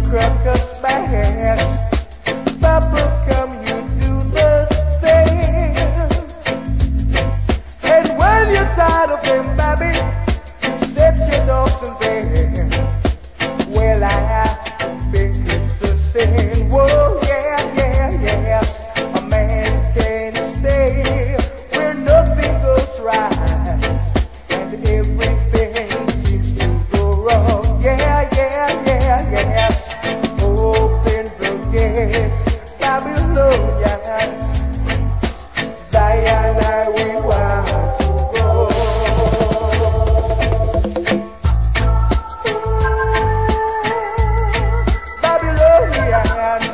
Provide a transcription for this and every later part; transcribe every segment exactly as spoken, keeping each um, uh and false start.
crackers bash. Bubble come, you do the same. And when you're tired of them, baby, you set your dogs in there. Well, I think it's the same. Whoa, yeah, yeah, yes. A man can't stay where nothing goes right and everything seems to go wrong. Yeah, yeah, yeah, yes. Open the gates, Babylonians. Zion, I we want to go. Babylonians.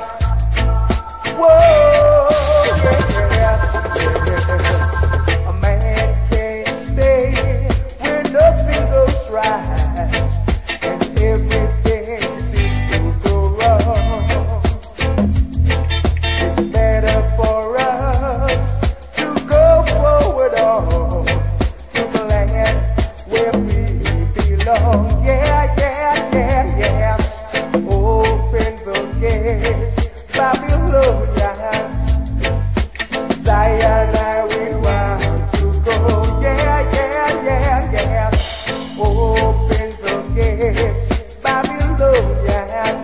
Whoa, yes, yes. A man can't stay where nothing goes right and everything seems to go wrong. It's better for us to go forward on to the land where we belong. Yeah, yeah, yeah, yes. Open the gates, Babylonians. Zion, I we want to go. Yeah, yeah, yeah, yeah. Open the gates, Babylonians.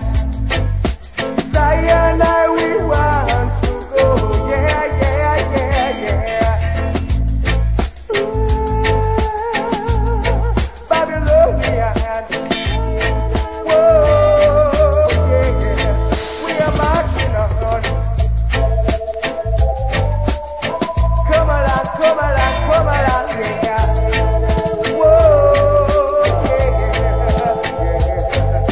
Zion, I we want to go. Yeah, yeah, yeah, yeah. Babylonians. Whoa, yes. We are marching on. Come along, come along, come along, yeah. Whoa, yeah, yeah.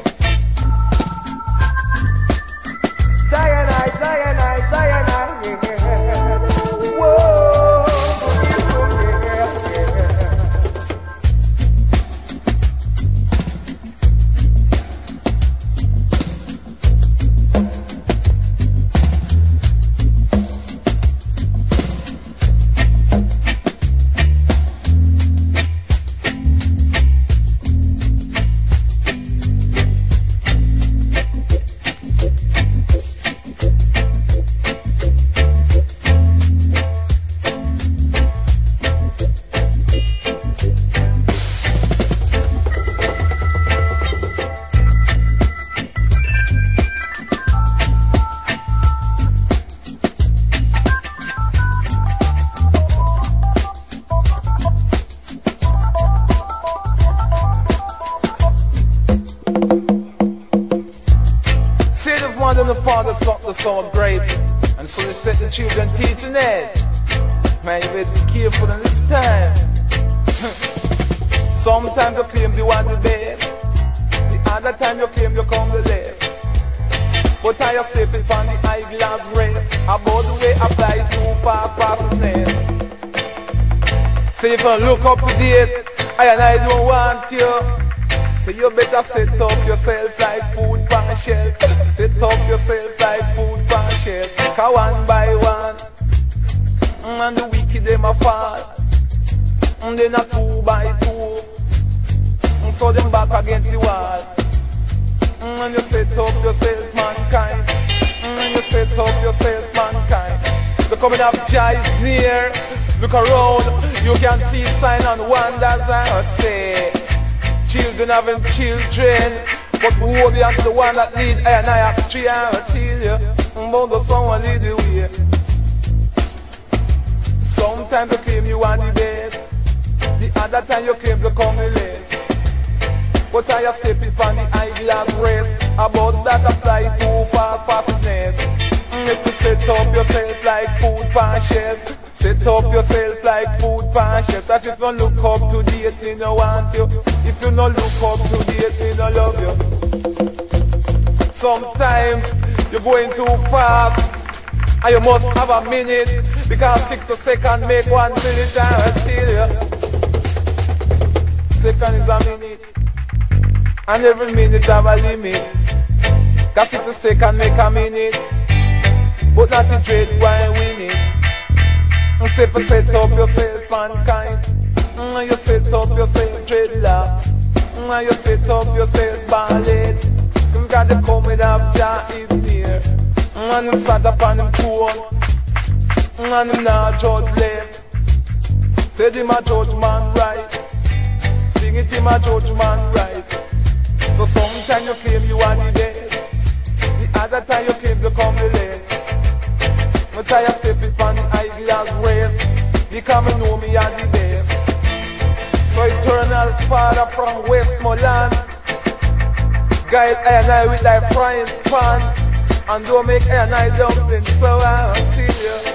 Zionite, Zionite, Zionite, yeah. Whoa, yeah, yeah. Say the mother and the father stopped the son of grape, and so they set the children teaching it. Man, you better be careful in this time. Sometimes you claim you want the best, the other time you claim you come the less. But I step in on the eyeglass race, about the way I fly too fast past the snare. So if you look up to date, I and I don't want you. So you better set up yourself like food pan shelf. Set up yourself like food pan shelf. Cause one by one, mm, and the wicked them a fall. And then a two by two, and so them back against the wall. Mm, and you set up yourself mankind. Mm, and you set up yourself mankind. The coming of Jah is near. Look around, you can see signs and wonders. I say children having children, but who will be the one that lead I and I astray? I will tell you, but the someone lead the way. Sometimes you claim you want the best, the other time you claim you come the less. But I step in on the eyeglass race, about that I fly too fast past the nest. If you set up yourself like food pan shelf, set up yourself like food pan shelf. As if you look up to date, me no want you. If you no look up to date, me no love you. Sometimes you're going too fast, and you must have a minute, because sixty seconds make one minute. I tell you, second is a minute, and every minute have a limit. Cause sixty seconds make a minute, but not the dread why win it. And say for set up yourself mankind, and you set up yourself dreadlocks, and you set up yourself ballet. God the coming of Jah is near. And him sat upon him throne, and him now judge left. Said him a judge man right, sing it him a judge man right. So sometime you claim you are the best, the other time you claim you come the less. Me tired stepping on the eyeglass race, because me know me are the best. So eternal Father from Westmoreland, guide I and I with thy frying pan, and don't make I and I dumpling, so I'll tell you.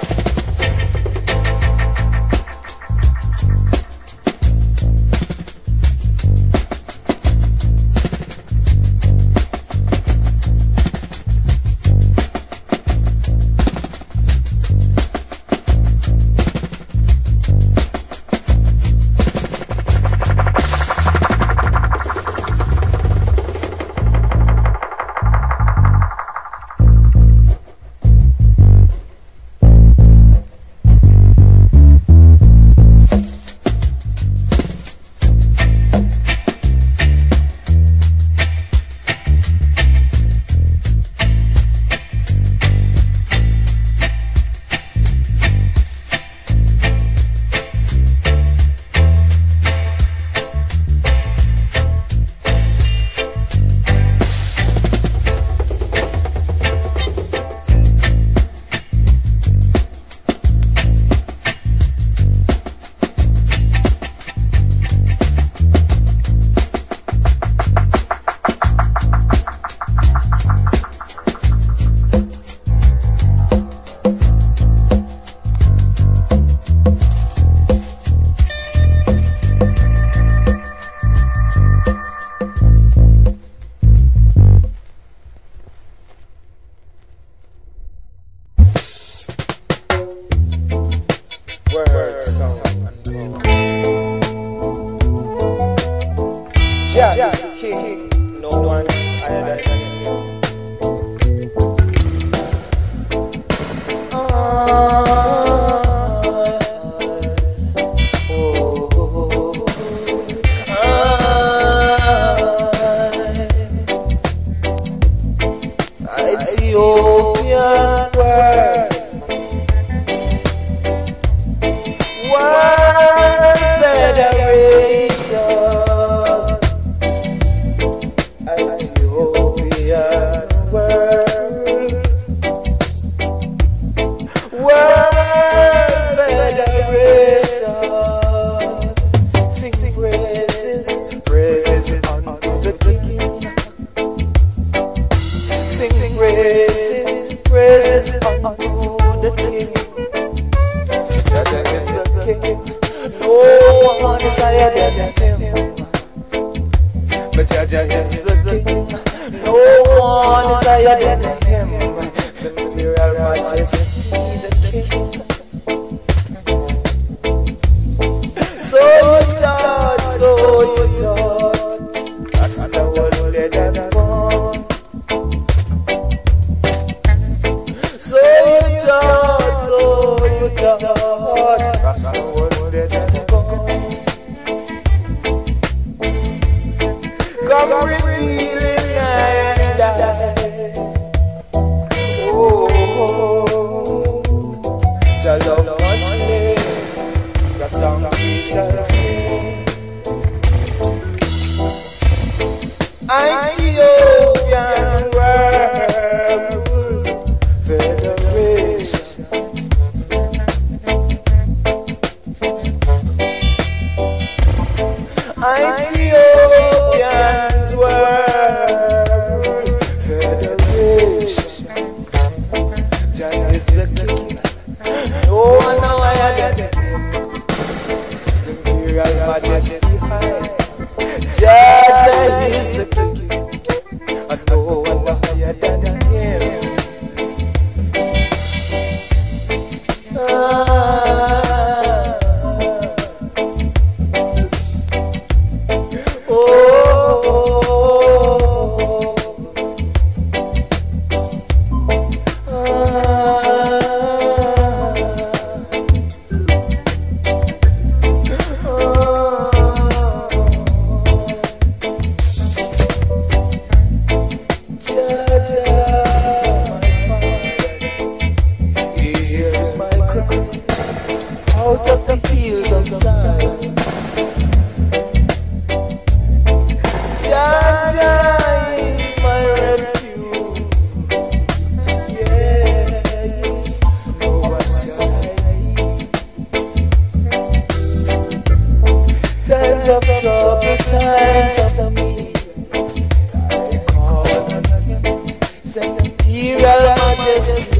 troubled times of me, I call on you, said Imperial Majesty.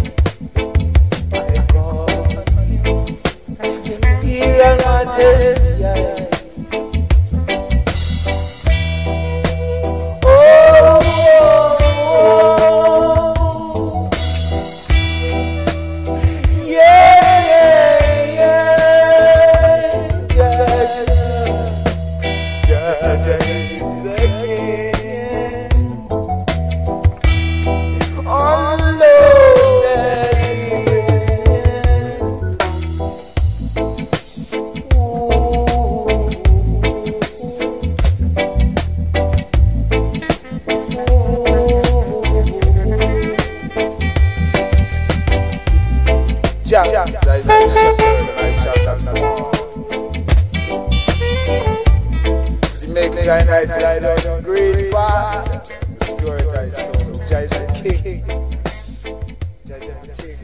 I call on you, said Imperial Majesty. Oh, oh, oh. Yeah, yeah, yeah. Jaja is the king. Unload that rain. Ooh. Jack, I shepherd, I shall not want. To make the night lie down, great past. Restore thy soul, Jah is the king. Jah is everything.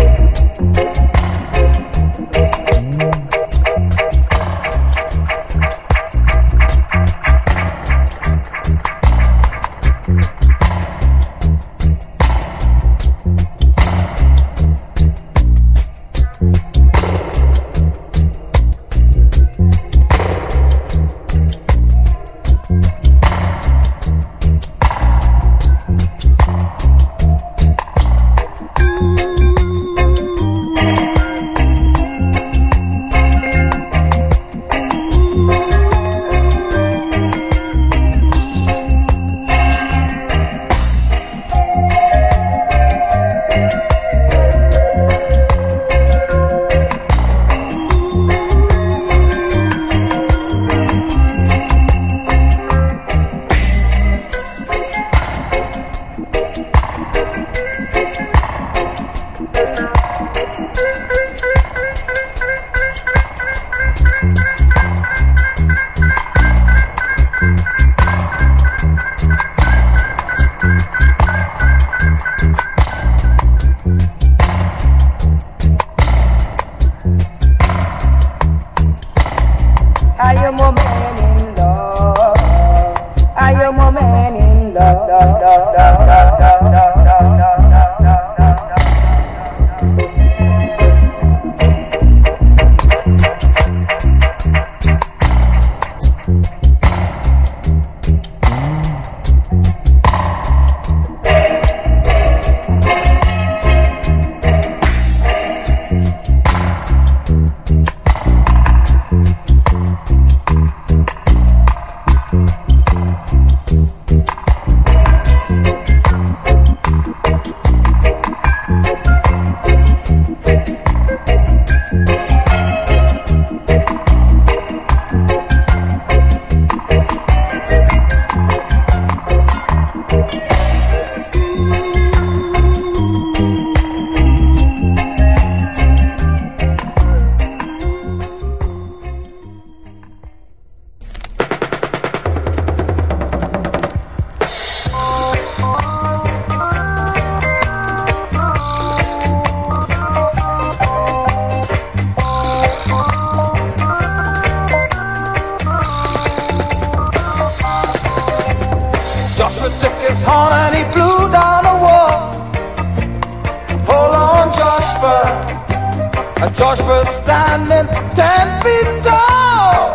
Joshua standing ten feet tall.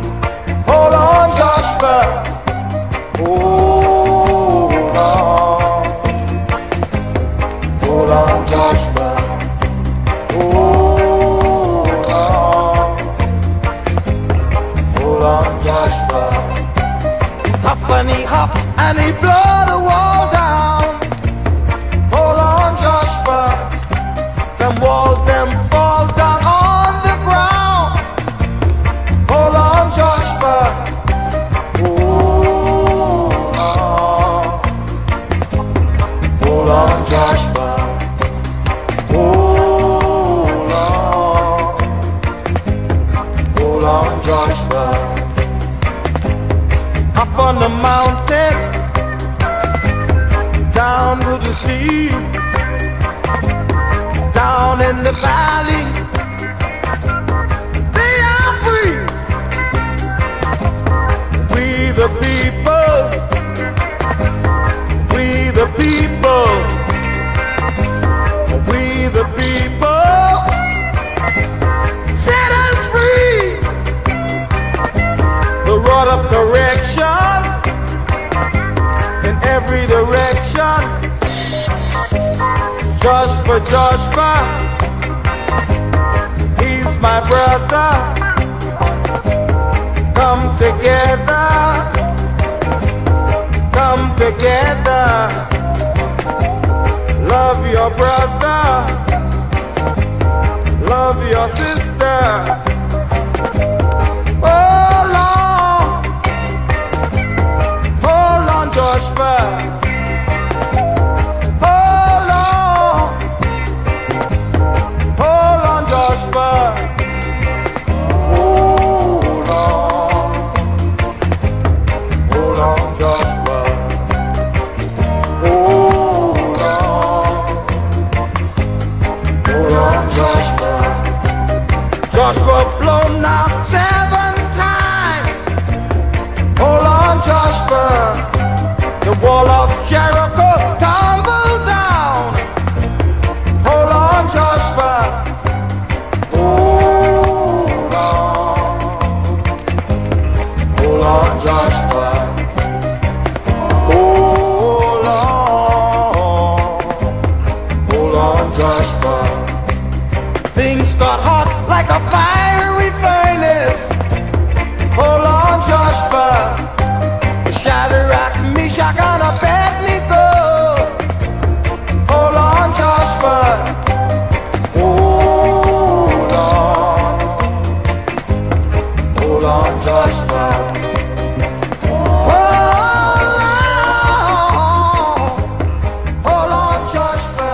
Hold on, Joshua. Hold on. Hold on, Joshua. Hold on. Hold on, Joshua. Huff and he huff and he blow the wall down. Hold on, Joshua. Them walls, them fall down on the ground. Hold on, Joshua. Hold on. Hold on, Joshua. Hold on. Hold on, Joshua. Up on the mountain, down to the sea, down in the valley, they are free. We the people, we the people, we the people, set us free. The rod of correction in every direction. Joshua, Joshua, he's my brother. Come together, come together. Love your brother, love your sister. Hold on, hold on, Joshua. Hold Joshua. Joshua blown now seven times. Hold on, Joshua. The wall of Jericho tumble down. Hold on, Joshua. Hold on. Hold on, Joshua. Hold on. Hold on, Joshua. Things got hot like a fiery furnace. Hold on, Joshua. Shadrach, Meshach, and Abednego. Hold on, Joshua. Hold on. Hold on, Joshua. Hold on. Hold on, Joshua.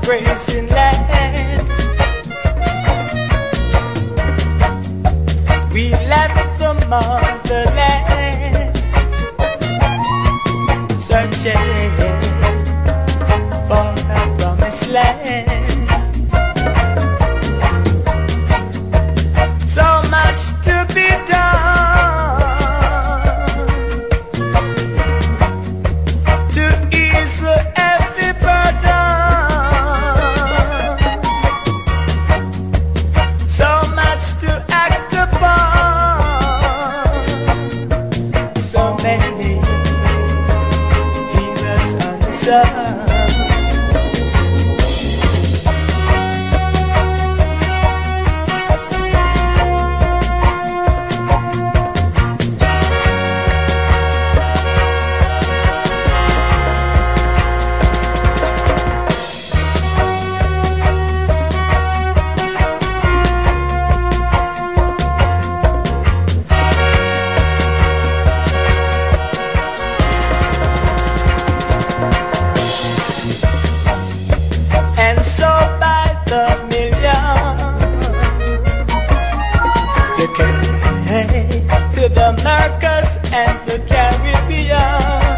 grazing land. We left the motherland, searching for a promised land. So much to be done to ease every burden. So much to act upon. So many heroes on the sun. To the Americas and the Caribbean,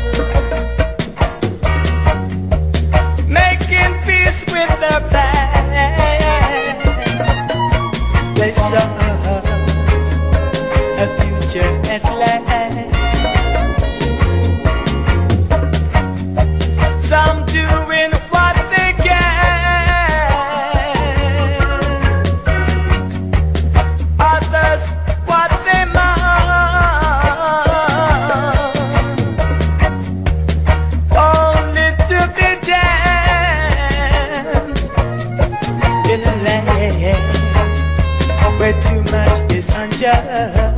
making peace with their past. They saw a future at last. Some doing what they can, others what they must, only to be damned in a land where too much is unjust.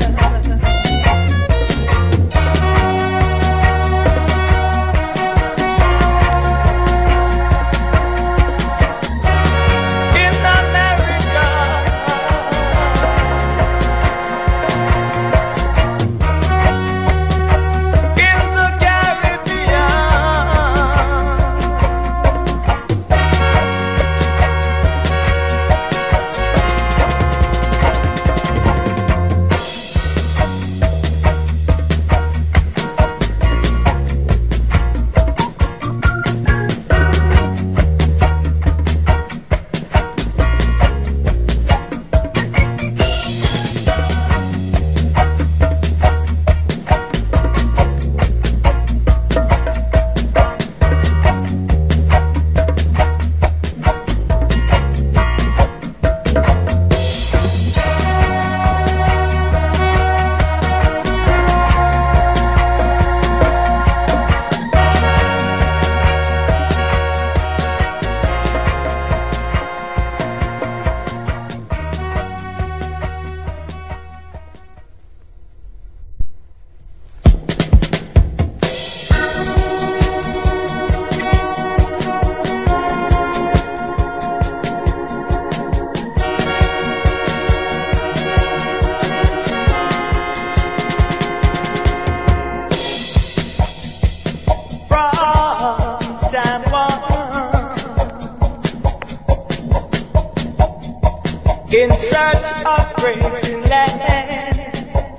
In search of grazing land,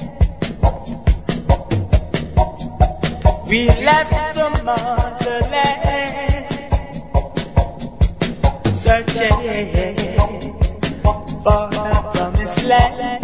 we left the motherland, searching for a promised land.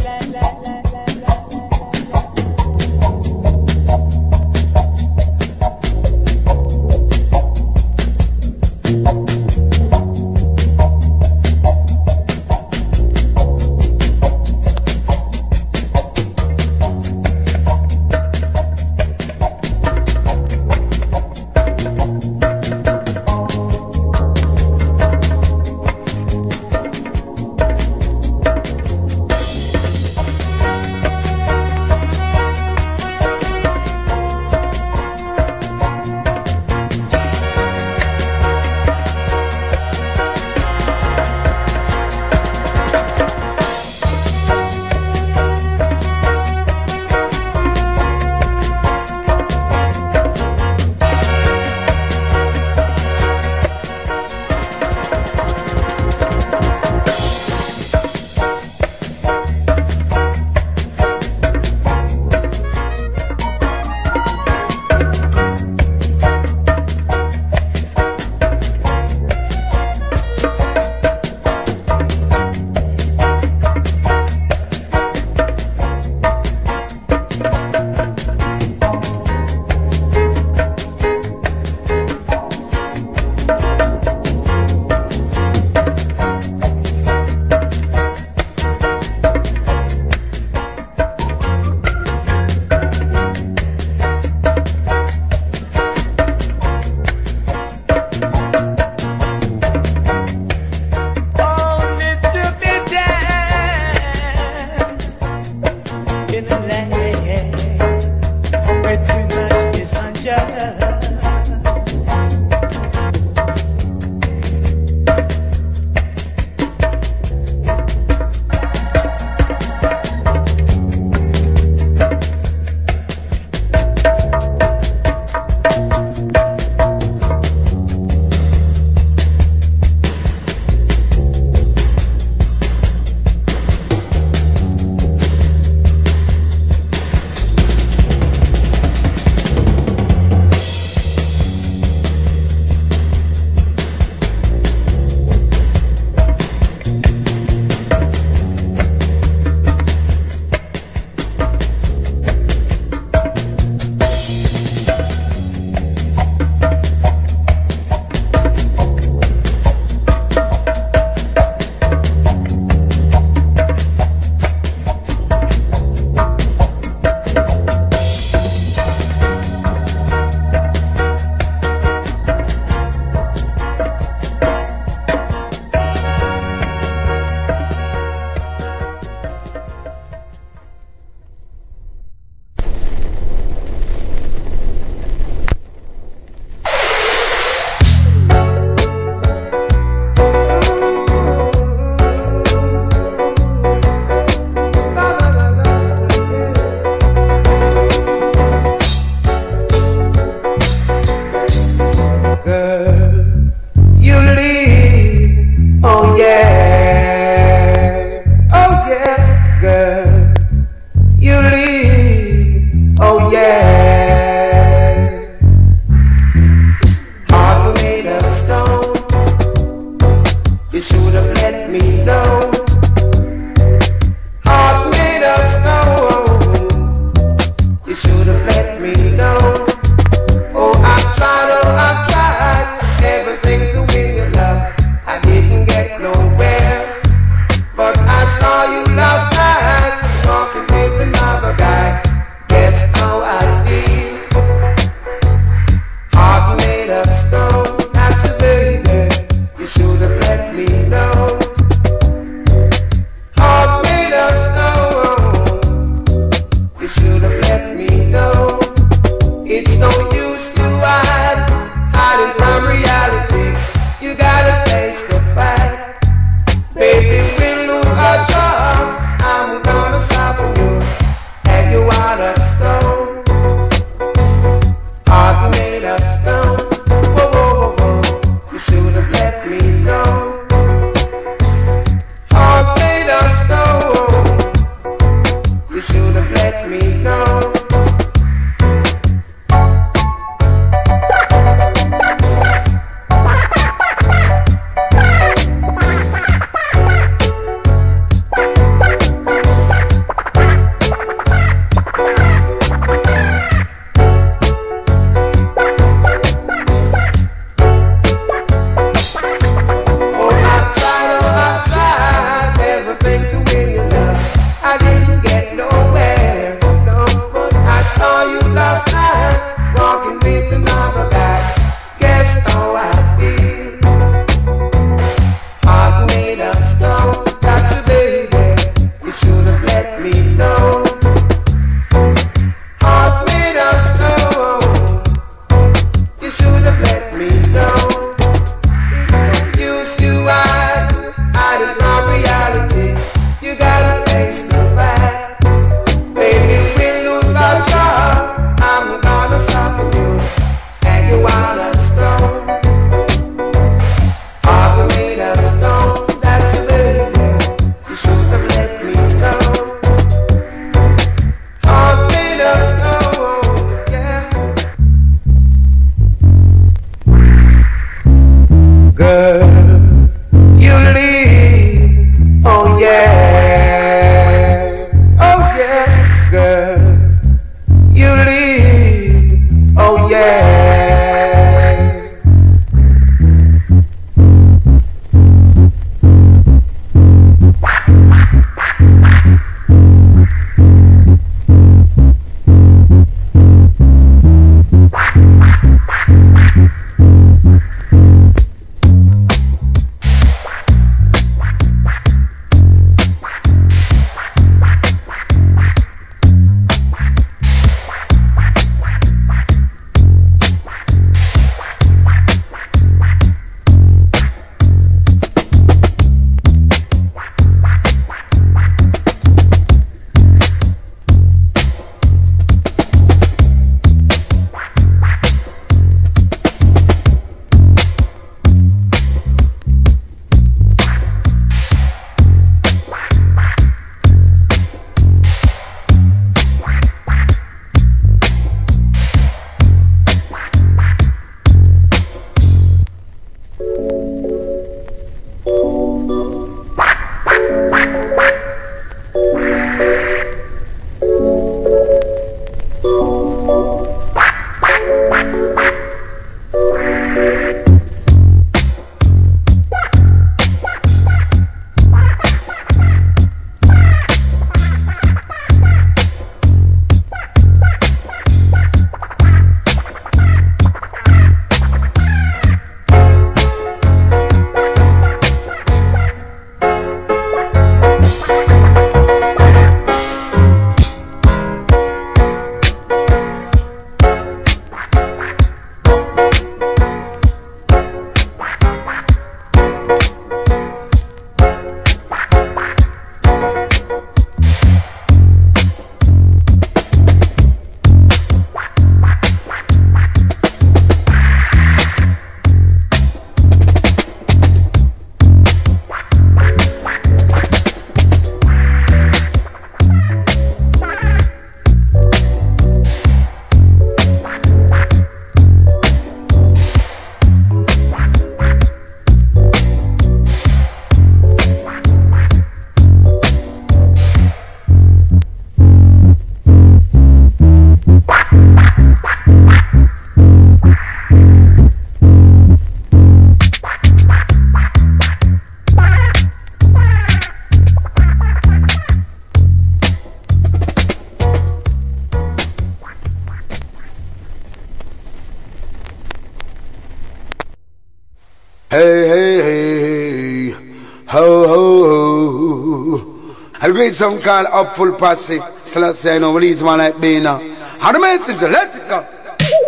I'll read some called Up Full Posse. So let's say, I know, release one like me now. And the message, let it go.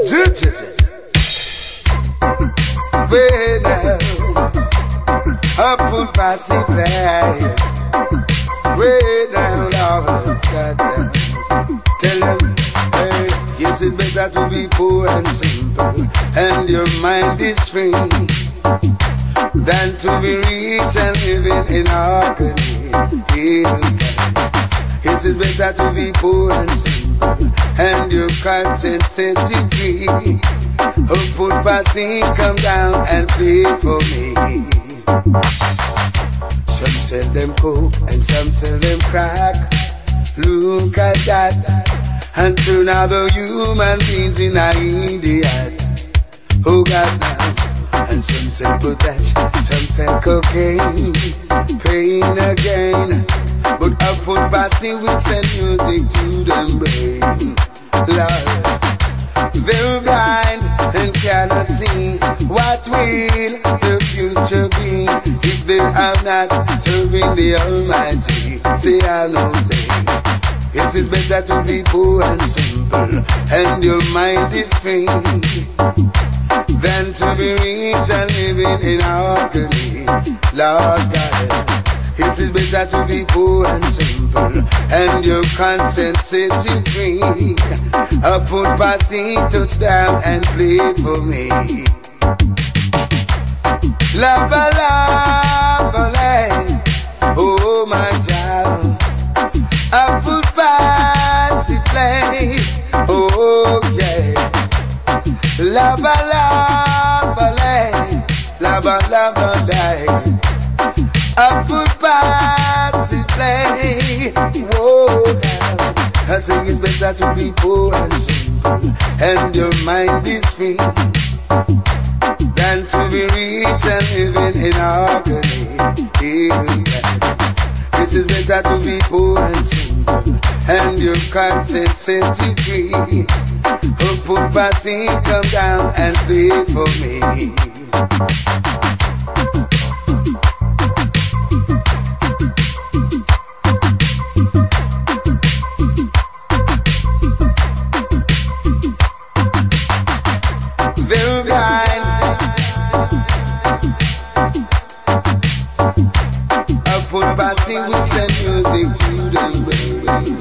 Way now, Up Full Posse play. Way down, Lord, goddamn. Tell them, hey, yes, it's better to be poor and simple, and your mind is free, than to be rich and living in agony. Yes, it's better to be poor and simple, and your conscience set you free. Up Full Posse, come down and play for me. Some sell them coke and some sell them crack. Look at that, and turn out the human beings in an idiot. Oh God now. And some sell potash, some sell cocaine, pain again. But Up Full Posse will send music to them brain. Lord, they're blind and cannot see what will the future be if they are not serving the Almighty. Say I know, say yes, it's better to be poor and simple, and your mind is free, than to be rich and living in agony. Lord God, yes, it's better to be poor and simple, and your conscience set you free. Up Full Posse, touch down and play for me. Lava, lava, lava, oh my child. Up Full Posse play, oh yeah. Lava, lava, lava, lava, lava. Up Full Posse play, whoa. I say it's better to be poor and simple, and your mind is free, than to be rich and living in agony. This is better to be poor and simple, and your conscience set you free. Up Full Posse, come down and play for me. They're blind. Up Full Posse will send music to them, baby.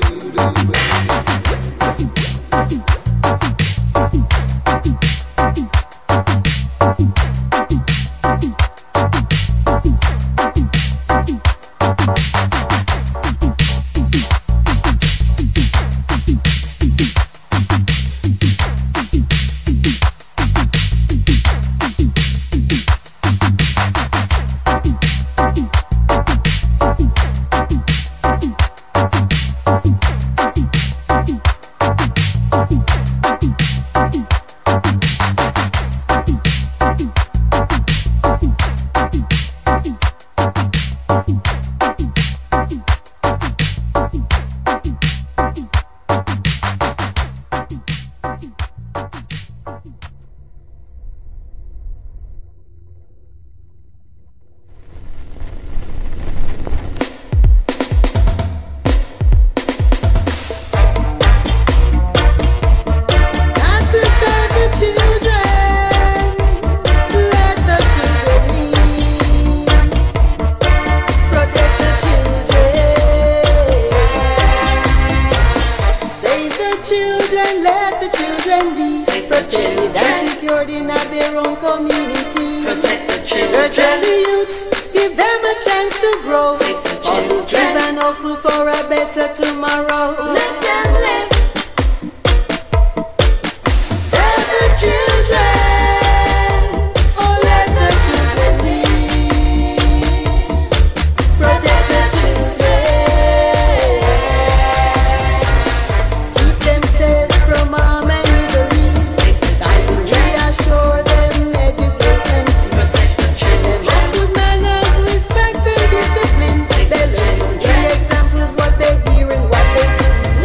Respect and discipline. They learn the examples what they hear and what they see.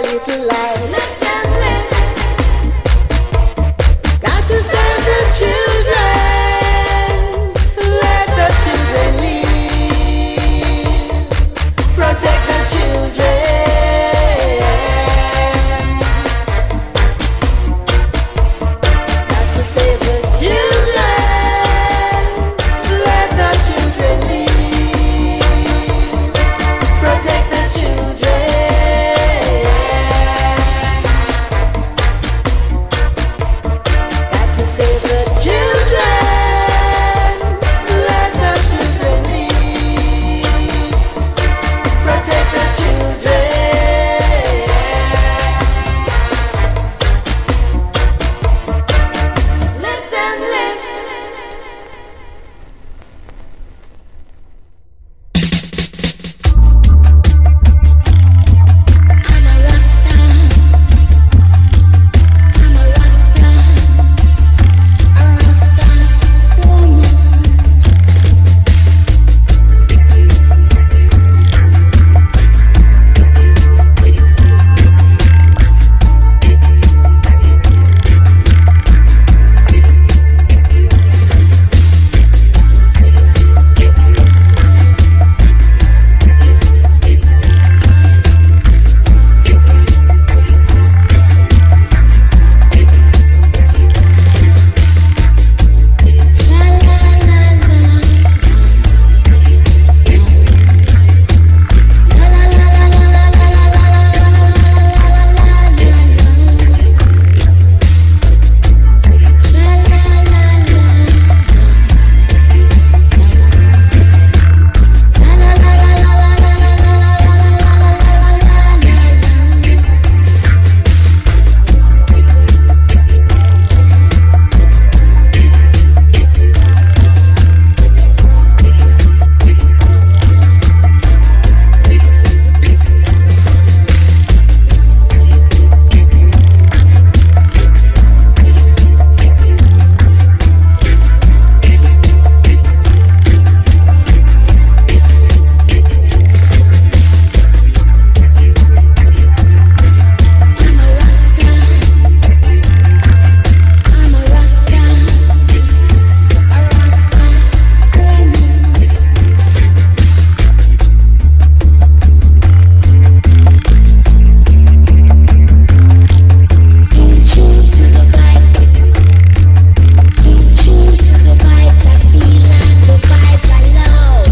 little life. Let them live. Got to save the children. Let the children live. Protect the children. Got to save the children. Let the children live. Protect the children. Got to save the children. Let the children live. Protect the children. Let them live. I'm a Rasta. I'm a Rasta. A Rasta woman. I'm a Rasta. A Rasta woman. In tune to the vibes. In tune to the vibes. I feel like the vibes are low.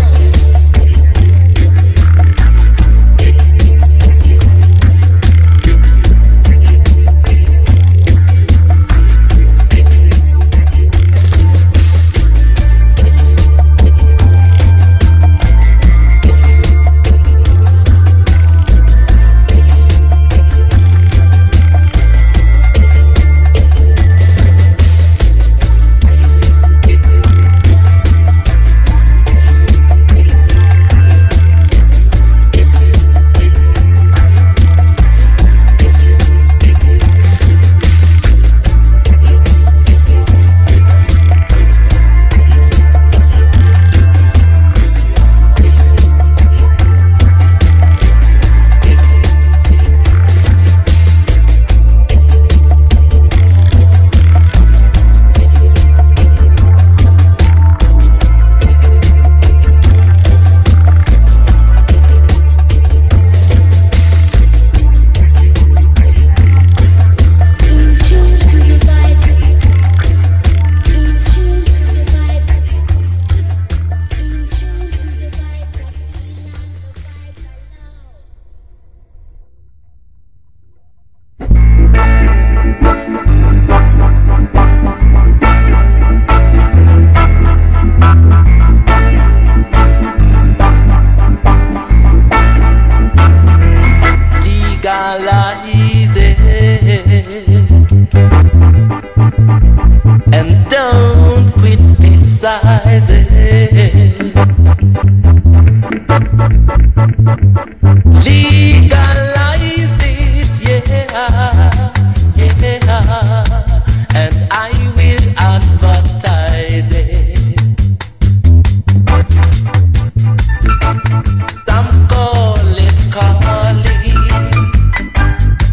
In tune to the vibes. In tune to the vibes. In tune to the vibes. I feel like the vibes are low. Legalize it and don't criticize it. Legalize it, yeah, yeah, and I will advertise it. Some call it calling.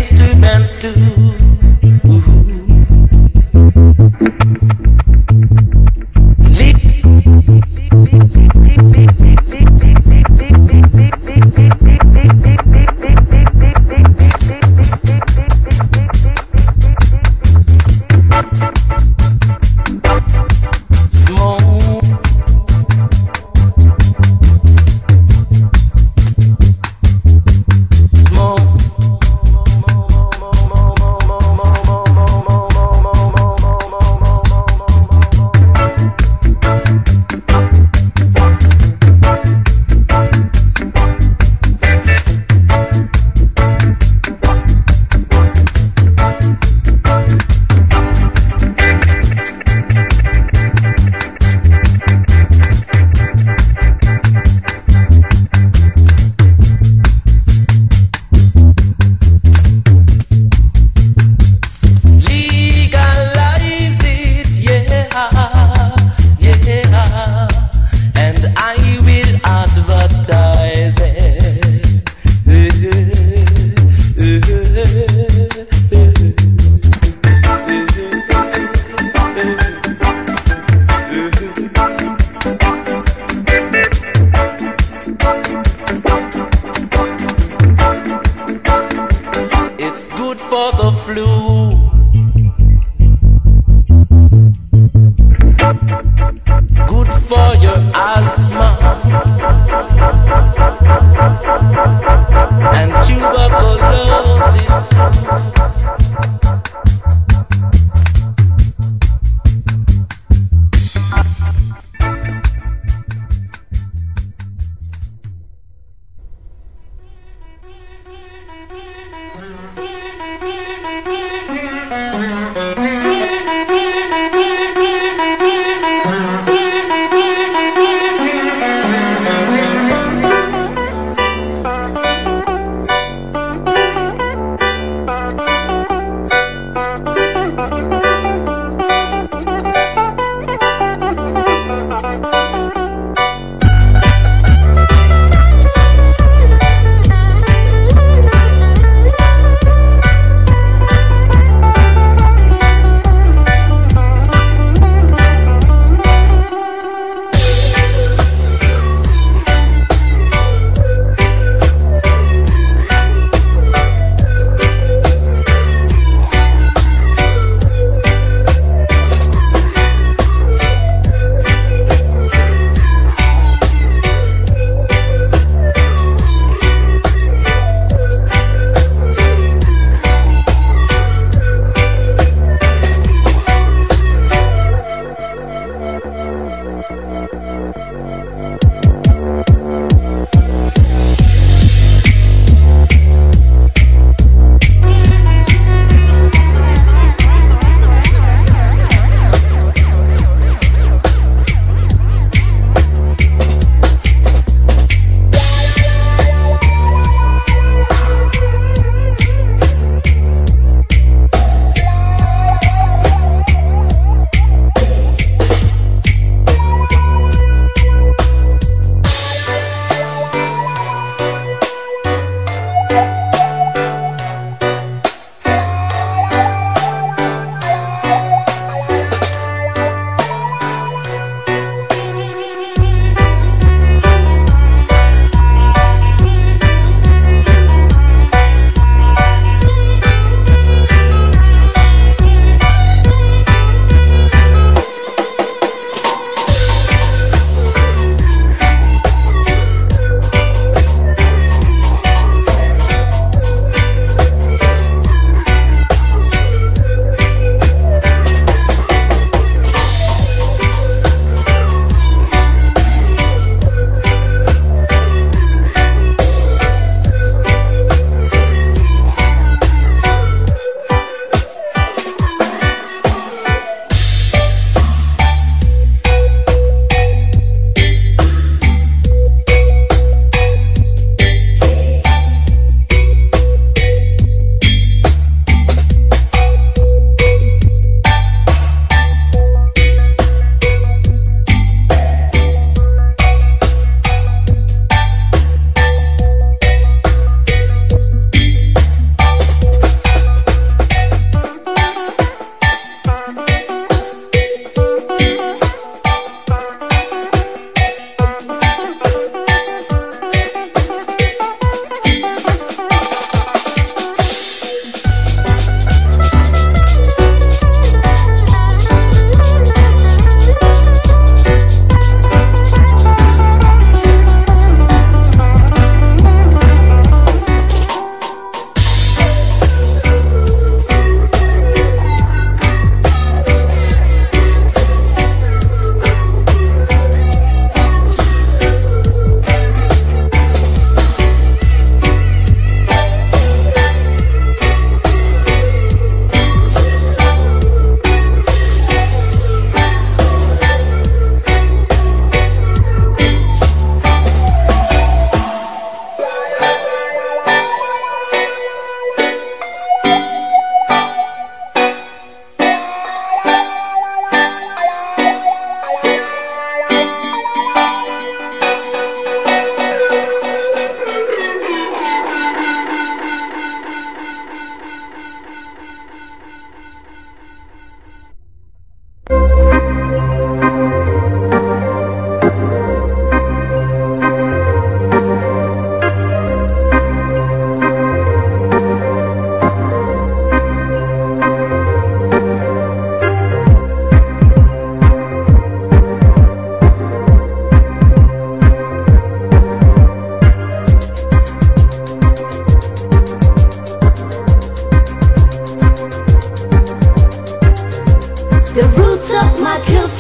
instruments too.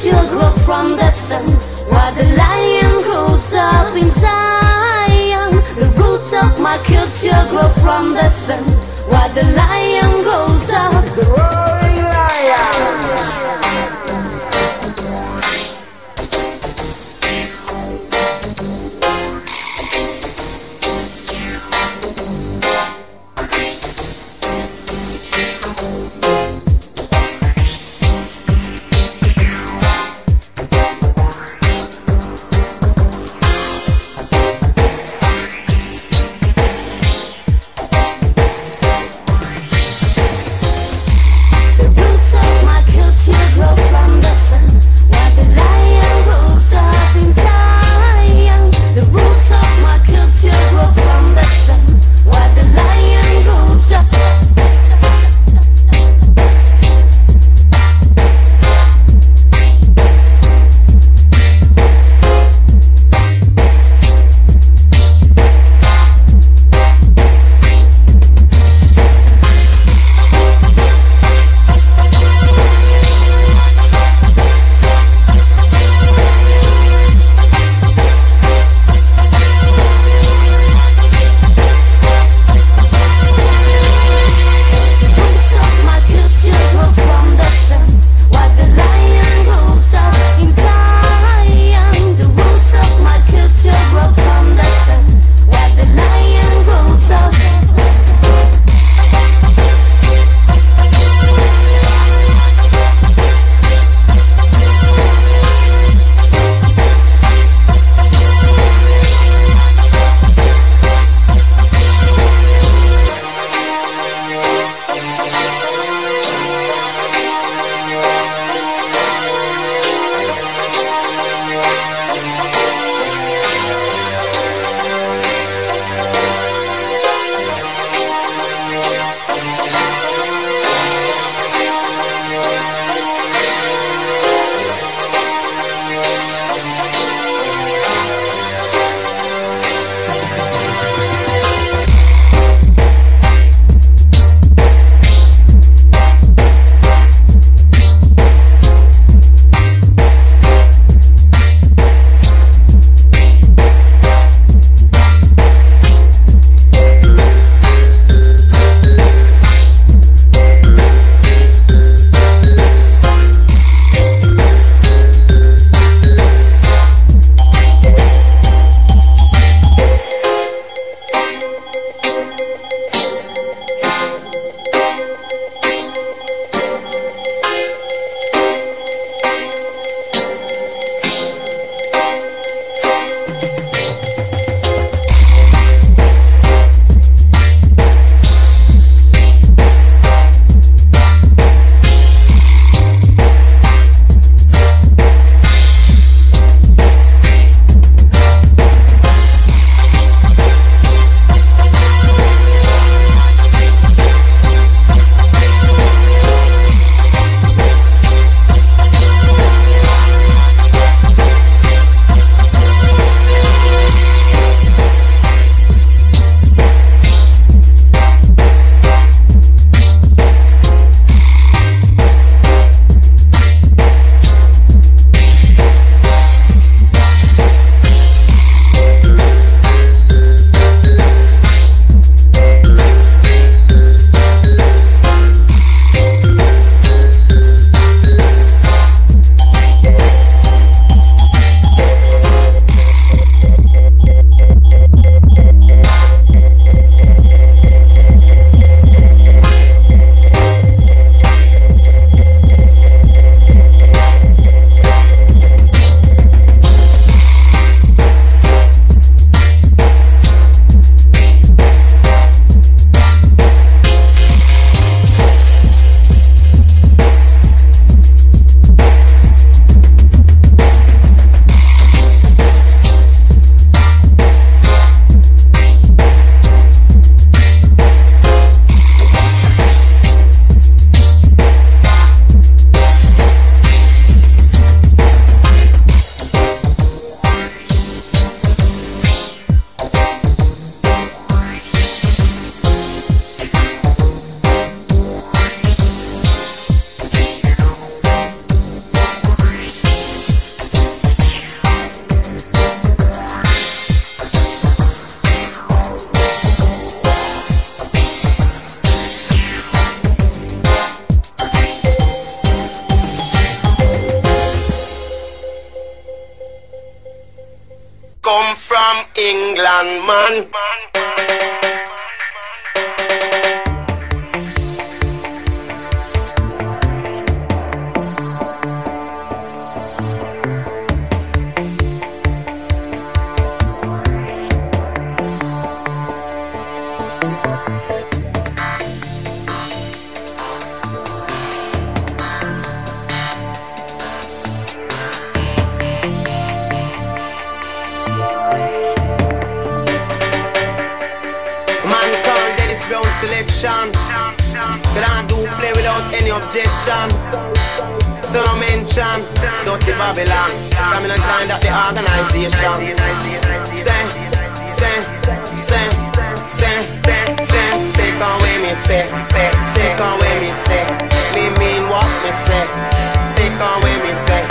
culture grow from the sun, while the lion grows up in Zion. The roots of my culture grow from the sun, while the lion grows up. The roaring lion. man, man. Selection, but I do play without any objection. So no mention, dirty Babylon. Coming and join that the organization. Say, say, say, say, say, say, come with me, say, say, come with me, say. Me mean what me say. Say, come with me, say.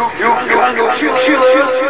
You, you, you, you, you,